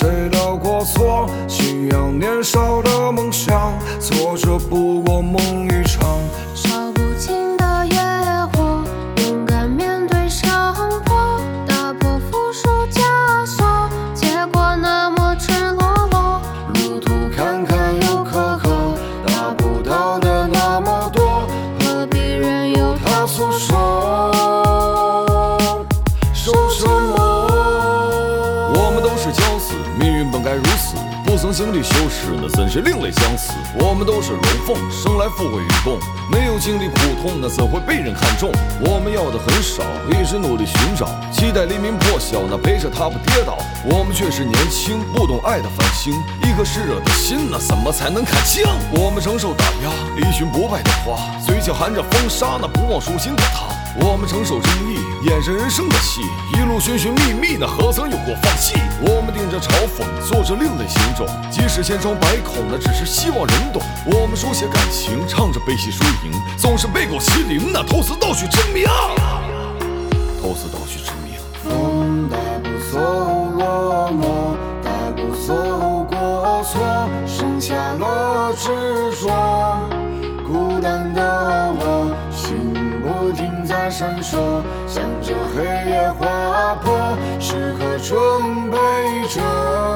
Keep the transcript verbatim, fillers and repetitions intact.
谁的过错？信仰年少的梦想，挫折不过梦一场。 烧不尽的野火，勇敢面对伤迫，打破缚束枷锁，结果那么赤裸裸。 路途坎坎又坎坷，达不到的那么多， 何必任由它诉说？受折磨。我们都是骄死，命运本该如此，不曾经历修饰，那怎是另类相似？我们都是龙凤，生来富贵与共，没有经历苦痛，那怎会被人看重？我们要的很少，一直努力寻找，期待黎明破晓，那陪着他不跌倒。我们却是年轻，不懂爱的繁星，一颗湿热的心，那怎么才能看清？我们承受打压，一群不败的花，嘴角含着风沙，那不忘初心的他。我们承受争议，演着人生的戏，一路寻寻觅觅，那何曾有过放弃？我们顶着嘲讽，做着另类行走，即使千疮百孔，那只是希望人懂。我们书写感情，唱着悲喜输赢，总是背狗欺凌，那偷死盗取之名，偷死盗取之名。风带不走落寞，带不走过错，剩下了执着。孤单的我，心不停在闪烁，向着黑夜划破，时刻准备着。